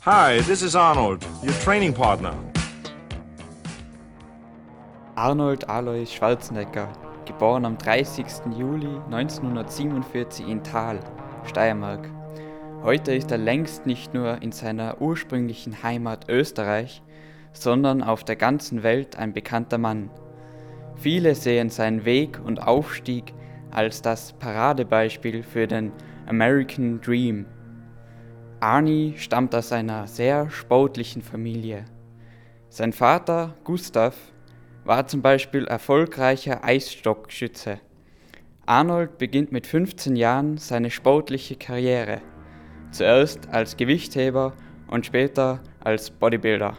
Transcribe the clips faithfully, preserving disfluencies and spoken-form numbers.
Hi, this is Arnold, your training partner. Arnold Alois Schwarzenegger, geboren am dreißigsten Juli neunzehnhundertsiebenundvierzig in Thal, Steiermark. Heute ist er längst nicht nur in seiner ursprünglichen Heimat Österreich, sondern auf der ganzen Welt ein bekannter Mann. Viele sehen seinen Weg und Aufstieg als das Paradebeispiel für den American Dream. Arnie stammt aus einer sehr sportlichen Familie. Sein Vater, Gustav, war zum Beispiel erfolgreicher Eisstockschütze. Arnold beginnt mit fünfzehn Jahren seine sportliche Karriere, zuerst als Gewichtheber und später als Bodybuilder.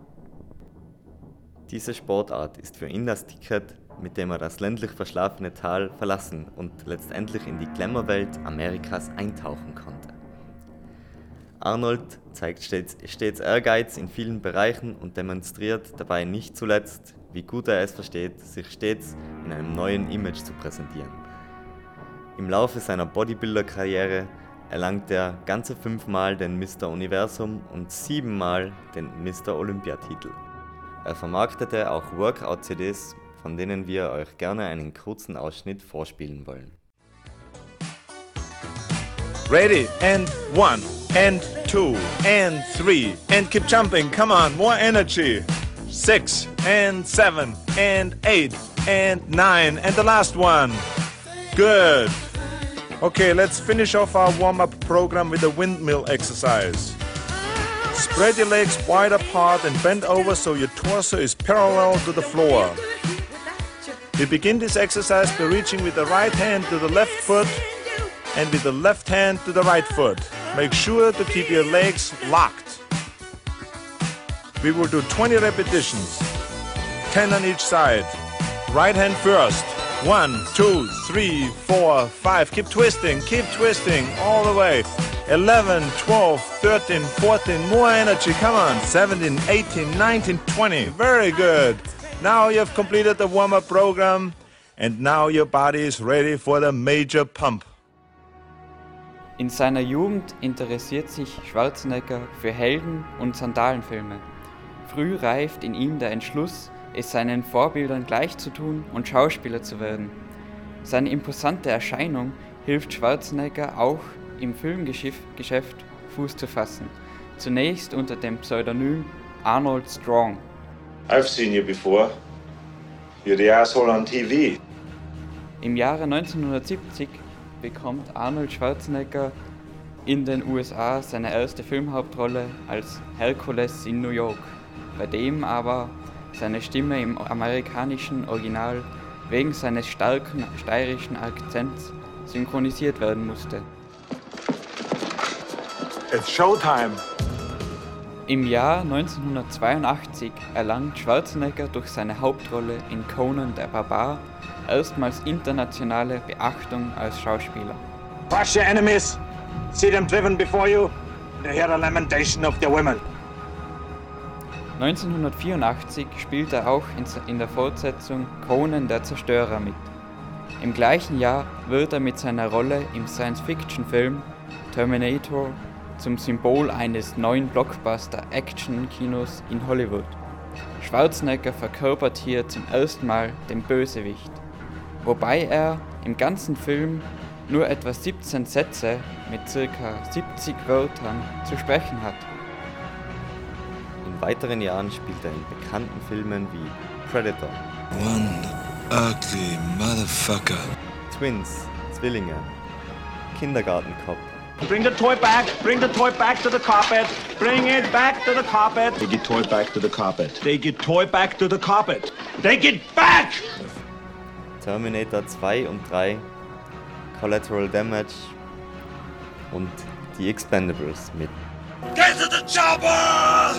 Diese Sportart ist für ihn das Ticket, mit dem er das ländlich verschlafene Tal verlassen und letztendlich in die Glamour-Welt Amerikas eintauchen konnte. Arnold zeigt stets, stets Ehrgeiz in vielen Bereichen und demonstriert dabei nicht zuletzt, wie gut er es versteht, sich stets in einem neuen Image zu präsentieren. Im Laufe seiner Bodybuilder-Karriere erlangt er ganze fünfmal den Mister Universum und siebenmal den Mister Olympiatitel. Er vermarktete auch Workout-C Ds, von denen wir euch gerne einen kurzen Ausschnitt vorspielen wollen. Ready, and one, and two, and three, and keep jumping, come on, more energy. Six, and seven, and eight, and nine, and the last one. Good. Okay, let's finish off our warm-up program with a windmill exercise. Spread your legs wide apart and bend over so your torso is parallel to the floor. We begin this exercise by reaching with the right hand to the left foot and with the left hand to the right foot. Make sure to keep your legs locked. We will do twenty repetitions, ten on each side. Right hand first. One, two, three, four, five. Keep twisting, keep twisting all the way. eleven, twelve, thirteen, fourteen. More energy, come on. seventeen, eighteen, nineteen, twenty. Very good. Now you have completed the warm-up program and now your body is ready for the major pump. In seiner Jugend interessiert sich Schwarzenegger für Helden- und Sandalenfilme. Früh reift in ihm der Entschluss, es seinen Vorbildern gleichzutun und Schauspieler zu werden. Seine imposante Erscheinung hilft Schwarzenegger auch im Filmgeschäft Fuß zu fassen, zunächst unter dem Pseudonym Arnold Strong. I've seen you before. You're the asshole on T V. Im Jahre neunzehnhundertsiebzig bekommt Arnold Schwarzenegger in den U S A seine erste Filmhauptrolle als Hercules in New York, bei dem aber seine Stimme im amerikanischen Original wegen seines starken steirischen Akzents synchronisiert werden musste. It's Showtime. Im Jahr neunzehnhundertzweiundachtzig erlangt Schwarzenegger durch seine Hauptrolle in Conan der Barbar erstmals internationale Beachtung als Schauspieler. Crush your enemies, see them driven before you, and hear the lamentation of the women. neunzehnhundertvierundachtzig spielt er auch in der Fortsetzung Conan der Zerstörer mit. Im gleichen Jahr wird er mit seiner Rolle im Science-Fiction-Film Terminator zum Symbol eines neuen Blockbuster-Action-Kinos in Hollywood. Schwarzenegger verkörpert hier zum ersten Mal den Bösewicht, wobei er im ganzen Film nur etwa siebzehn Sätze mit ca. siebzig Wörtern zu sprechen hat. In weiteren Jahren spielt er in bekannten Filmen wie Predator, One ugly motherfucker, Twins, Zwillinge, Kindergarten Cop, Bring the toy back, bring the toy back to the carpet, bring it back to the carpet. Take your toy back to the carpet. Take your toy back to the carpet. Take it back! Terminator zwei und drei, Collateral Damage und die Expendables mit. get to the chopper!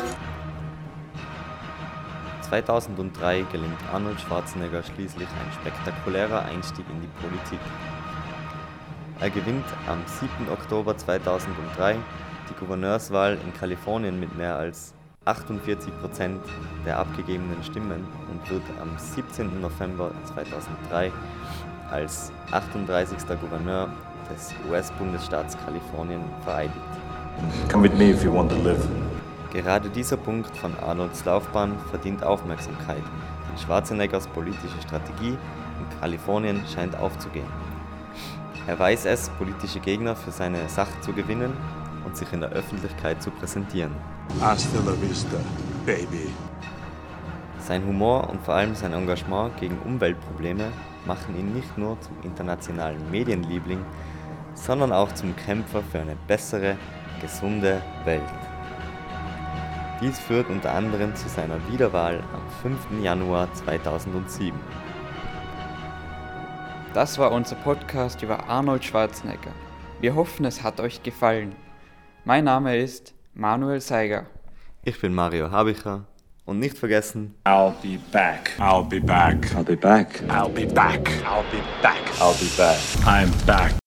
zweitausenddrei gelingt Arnold Schwarzenegger schließlich ein spektakulärer Einstieg in die Politik. Er gewinnt am siebten Oktober zweitausenddrei die Gouverneurswahl in Kalifornien mit mehr als achtundvierzig Prozent der abgegebenen Stimmen und wird am siebzehnten November zweitausenddrei als achtunddreißigster Gouverneur des U S-Bundesstaats Kalifornien vereidigt. Come with me if you want to live. Gerade dieser Punkt von Arnolds Laufbahn verdient Aufmerksamkeit, denn Schwarzeneggers politische Strategie in Kalifornien scheint aufzugehen. Er weiß es, politische Gegner für seine Sache zu gewinnen und sich in der Öffentlichkeit zu präsentieren. Hasta la vista, baby. Sein Humor und vor allem sein Engagement gegen Umweltprobleme machen ihn nicht nur zum internationalen Medienliebling, sondern auch zum Kämpfer für eine bessere, gesunde Welt. Dies führt unter anderem zu seiner Wiederwahl am fünften Januar zweitausendsieben. Das war unser Podcast über Arnold Schwarzenegger. Wir hoffen, es hat euch gefallen. Mein Name ist Manuel Seiger. Ich bin Mario Habicher und nicht vergessen, I'll be back. I'll be back. I'll be back. I'll be back. I'll be back. I'll be back. I'm back.